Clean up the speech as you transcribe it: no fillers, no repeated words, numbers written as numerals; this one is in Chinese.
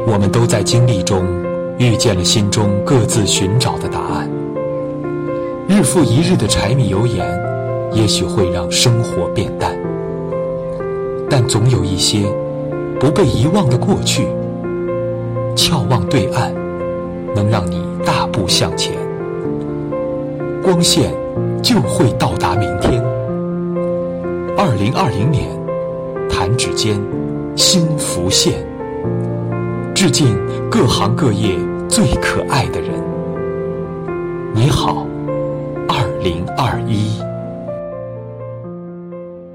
我们都在经历中遇见了心中各自寻找的答案。日复一日的柴米油盐也许会让生活变淡，但总有一些不被遗忘的过去，眺望对岸，能让你大步向前。光线就会到达明天。2020年，弹指间，心浮现。致敬各行各业最可爱的人。你好，2021。